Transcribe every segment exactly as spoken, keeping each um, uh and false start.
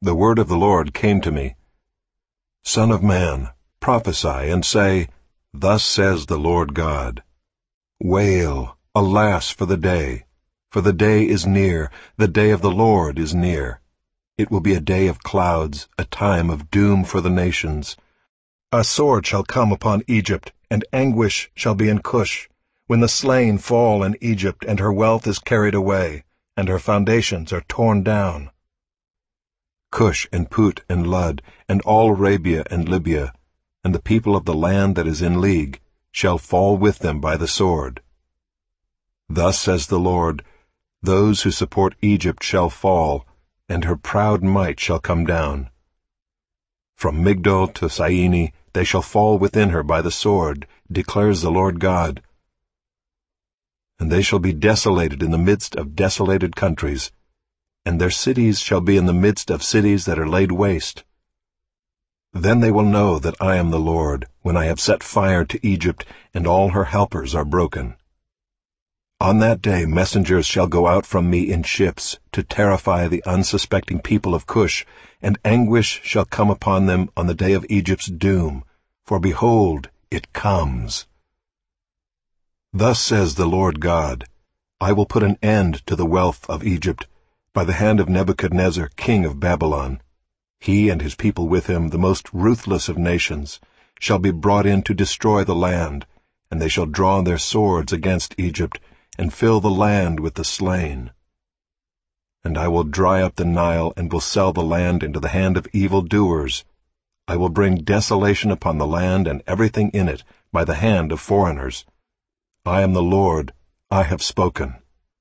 the word of the Lord came to me. Son of man, prophesy and say, Thus says the Lord God. Wail, alas for the day, for the day is near, the day of the Lord is near. It will be a day of clouds, a time of doom for the nations. A sword shall come upon Egypt, and anguish shall be in Cush, when the slain fall in Egypt, and her wealth is carried away, and her foundations are torn down. Cush and Put and Lud, and all Arabia and Libya, and the people of the land that is in league, shall fall with them by the sword. Thus says the Lord, Those who support Egypt shall fall, and her proud might shall come down. From Migdol to Syene they shall fall within her by the sword, declares the Lord God. And they shall be desolated in the midst of desolated countries, and their cities shall be in the midst of cities that are laid waste. Then they will know that I am the Lord, when I have set fire to Egypt, and all her helpers are broken. On that day messengers shall go out from me in ships, to terrify the unsuspecting people of Cush, and anguish shall come upon them on the day of Egypt's doom, for behold, it comes. Thus says the Lord God, I will put an end to the wealth of Egypt, by the hand of Nebuchadnezzar, king of Babylon. He and his people with him, the most ruthless of nations, shall be brought in to destroy the land, and they shall draw their swords against Egypt, and fill the land with the slain. And I will dry up the Nile, and will sell the land into the hand of evildoers. I will bring desolation upon the land and everything in it by the hand of foreigners. I am the Lord, I have spoken.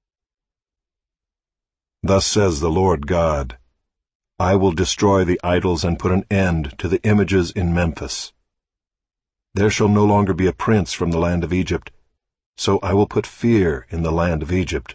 Thus says the Lord God, I will destroy the idols and put an end to the images in Memphis. There shall no longer be a prince from the land of Egypt, so I will put fear in the land of Egypt.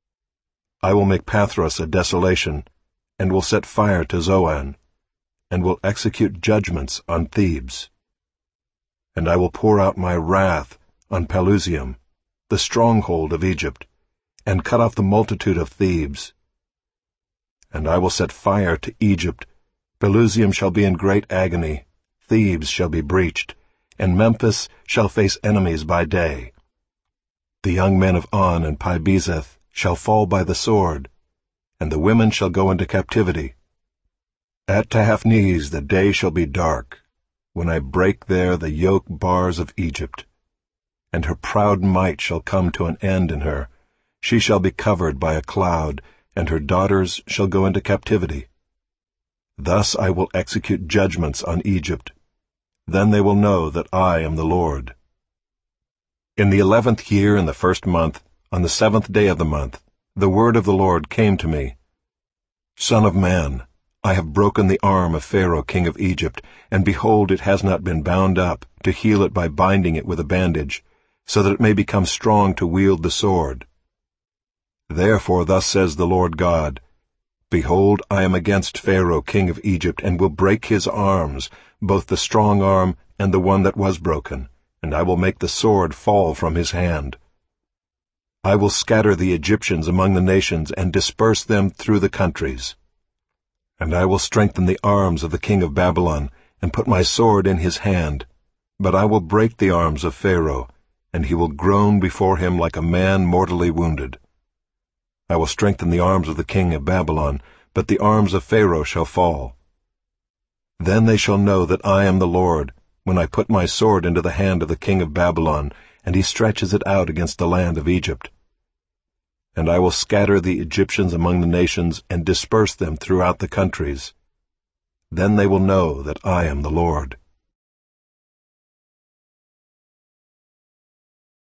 I will make Pathros a desolation, and will set fire to Zoan, and will execute judgments on Thebes. And I will pour out my wrath on Pelusium, the stronghold of Egypt, and cut off the multitude of Thebes. And I will set fire to Egypt. Pelusium shall be in great agony, Thebes shall be breached, and Memphis shall face enemies by day. The young men of On and Pi-Beseth shall fall by the sword, and the women shall go into captivity. At Tahapnes the day shall be dark, when I break there the yoke bars of Egypt. And her proud might shall come to an end in her. She shall be covered by a cloud, and her daughters shall go into captivity. Thus I will execute judgments on Egypt. Then they will know that I am the Lord. In the eleventh year in the first month, on the seventh day of the month, the word of the Lord came to me. Son of man, I have broken the arm of Pharaoh king of Egypt, and behold, it has not been bound up, to heal it by binding it with a bandage, so that it may become strong to wield the sword. Therefore thus says the Lord God, Behold, I am against Pharaoh king of Egypt, and will break his arms, both the strong arm and the one that was broken, and I will make the sword fall from his hand. I will scatter the Egyptians among the nations, and disperse them through the countries. And I will strengthen the arms of the king of Babylon, and put my sword in his hand. But I will break the arms of Pharaoh, and he will groan before him like a man mortally wounded. I will strengthen the arms of the king of Babylon, but the arms of Pharaoh shall fall. Then they shall know that I am the Lord, when I put my sword into the hand of the king of Babylon, and he stretches it out against the land of Egypt. And I will scatter the Egyptians among the nations, and disperse them throughout the countries. Then they will know that I am the Lord.